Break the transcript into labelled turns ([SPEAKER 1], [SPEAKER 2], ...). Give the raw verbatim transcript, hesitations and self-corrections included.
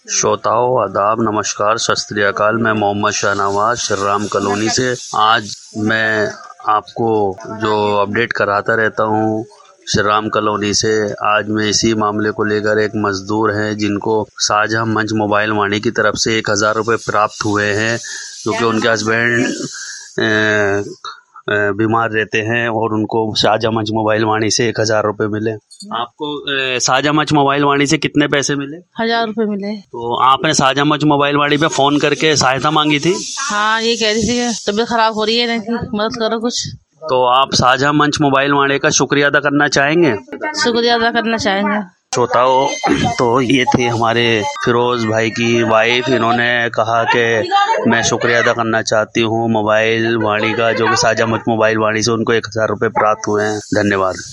[SPEAKER 1] श्रोताओं आदाब, नमस्कार, सत श्री अकाल। मैं मोहम्मद शाहनवाज श्री राम कॉलोनी से। आज मैं आपको जो अपडेट कराता रहता हूँ श्री राम कॉलोनी से, आज मैं इसी मामले को लेकर एक मजदूर हैं जिनको शाहजहां मंच मोबाइल वाणी की तरफ से एक हज़ार रुपये प्राप्त हुए हैं, क्योंकि उनके हस्बैंड बीमार रहते हैं और उनको शाहजहां मंच मोबाइल वाणी से एक हज़ार रुपये मिले। आपको शाहजहां मंच मोबाइल वाणी से कितने पैसे मिले?
[SPEAKER 2] हजार रुपए मिले।
[SPEAKER 1] तो आपने शाहजहां मंच मोबाइल वाणी पे फोन करके सहायता मांगी थी?
[SPEAKER 2] हाँ, ये कह रही थी तबीयत खराब हो रही है, नहीं मदद करो कुछ।
[SPEAKER 1] तो आप शाहजहां मंच मोबाइल वाणी का शुक्रिया अदा करना चाहेंगे?
[SPEAKER 2] शुक्रिया अदा करना चाहेंगे।
[SPEAKER 1] श्रोताओं, तो ये थे हमारे फिरोज भाई की वाइफ। इन्होंने कहा कि मैं शुक्रिया अदा करना चाहती हूँ मोबाइल वाणी का, जो कि शाहजहां मंच मोबाइल वाणी से उनको एक हज़ार रुपये प्राप्त हुए हैं। धन्यवाद।